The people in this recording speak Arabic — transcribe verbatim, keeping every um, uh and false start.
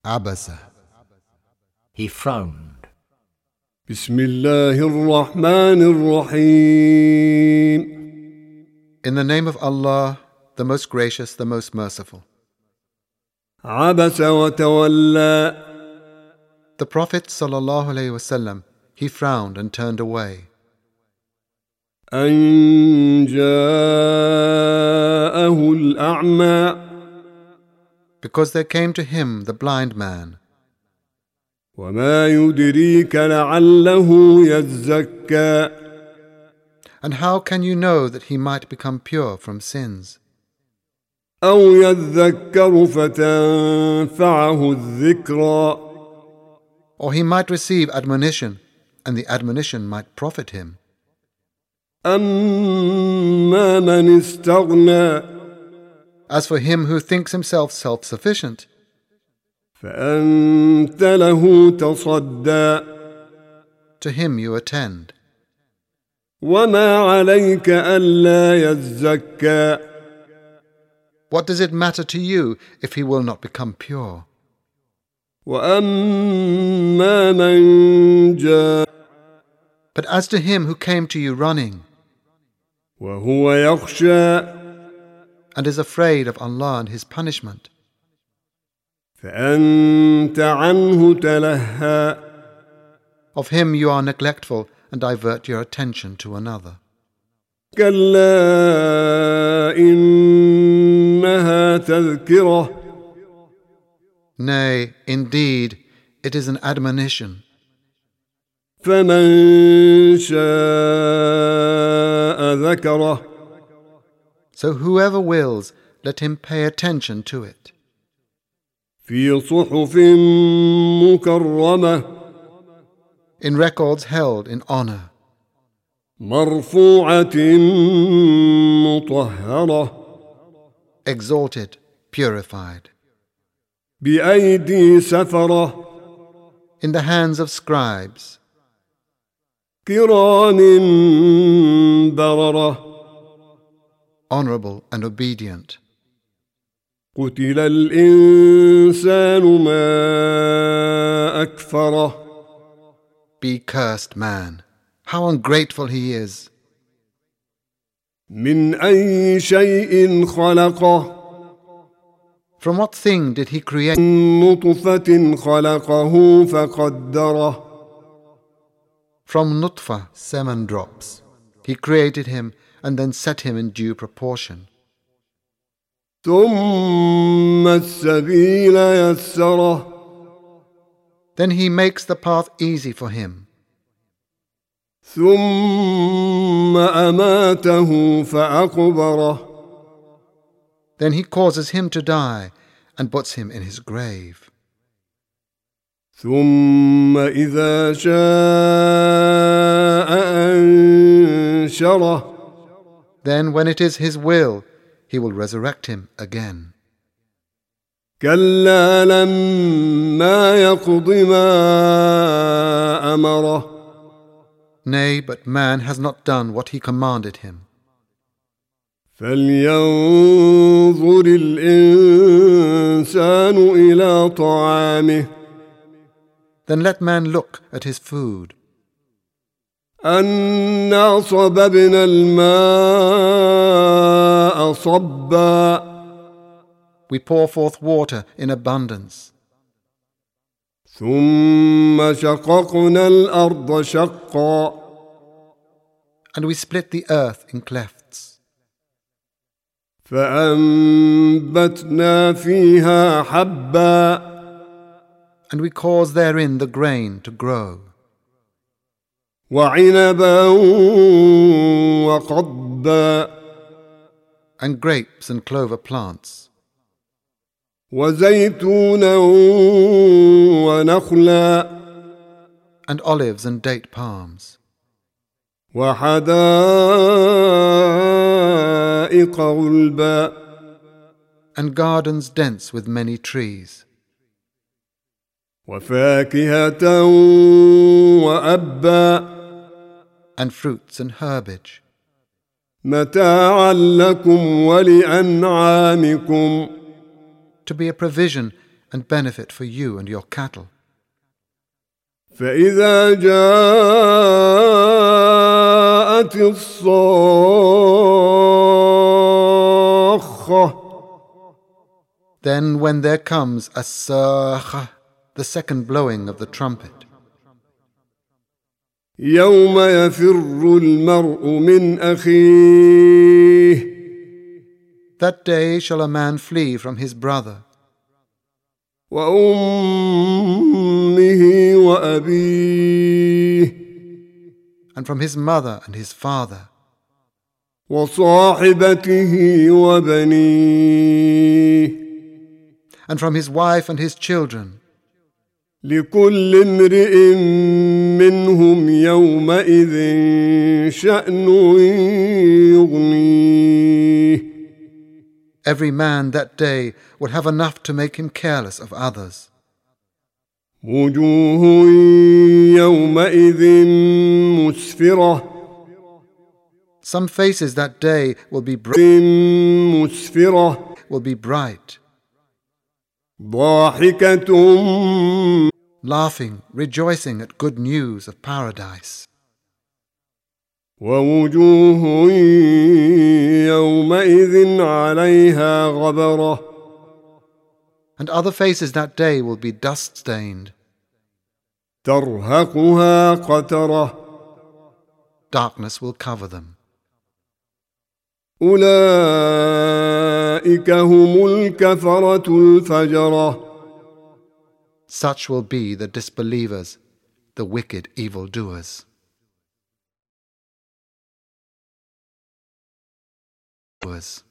عبس. He frowned. بسم الله الرحمن الرحيم. In the name of Allah, the most gracious, the most merciful. عبس وتولى. The Prophet sallallahu alaihi wasallam, he frowned and turned away. أن جاءه الأعمى. Because there came to him the blind man. وما يدريك لعله يزكى. And how can you know that he might become pure from sins? أو يذكر فتنفعه الذكرى. Or he might receive admonition, and the admonition might profit him. أما من استغنى. As for him who thinks himself self-sufficient, فأنت له تصدى. to him you attend. وما عليك ألا يزكى. What does it matter to you if he will not become pure? وأما من جاء. But as to him who came to you running, وهو يخشى. and is afraid of Allah and His punishment, فأنت عنه تلهى. of him you are neglectful and divert your attention to another. كلا إنها تذكرة. Nay, indeed, it is an admonition. فمن شاء ذكره. So whoever wills, let him pay attention to it. في صحف مكرمة. In records held in honor, مرفوعة مطهرة. exalted, purified, بأيدي سفرة. in the hands of scribes, كرام بررة. honorable and obedient. قتل الإنسان ما أكفره. Be cursed, man. How ungrateful he is. من أي شيء خلقه. From what thing did he create? نطفة خلقه فقدره. From nutfa, semen drops. He created him and then set him in due proportion. ثم السبيل يسره. Then he makes the path easy for him. ثم أماته فأقبره. Then he causes him to die and puts him in his grave. ثم إذا شاء أنشره. Then when it is his will, he will resurrect him again. كلا لما يقض ما أمره. Nay, but man has not done what he commanded him. فلينظر الإنسان إلى طعامه. Then let man look at his food. أنا صببنا الماء صبا. We pour forth water in abundance. ثم شققنا الأرض شقا. And we split the earth in clefts. فأنبتنا فيها حبا. And we cause therein the grain to grow. وعنبا وقضبا. And grapes and clover plants. وزيتونا ونخلا. And olives and date palms. وحدائق غلبا. And gardens dense with many trees. وفاكهة وأبا. And fruits and herbage. متاعا لكم ولأنعامكم. To be a provision and benefit for you and your cattle. فإذا جاءت الصاخة Then when there comes as-sakha, the second blowing of the trumpet, يوم يفر المرء من أخيه that day shall a man flee from his brother, وأمه وأبيه and from his mother and his father, وصاحبته وبنيه and from his wife and his children. لكل امرئ منهم يومئذ شأن يغنيه Every man that day will have enough to make him careless of others. وجوه يومئذ مسفرة Some faces that day will be bright, مسفرة will be bright, ضاحكة laughing, rejoicing at good news of paradise. ووجوه يومئذ عليها غبرة And other faces that day will be dust-stained. ترهقها قترة Darkness will cover them. أولئك هم الكفرة الفجرة Such will be the disbelievers, the wicked evildoers. doers.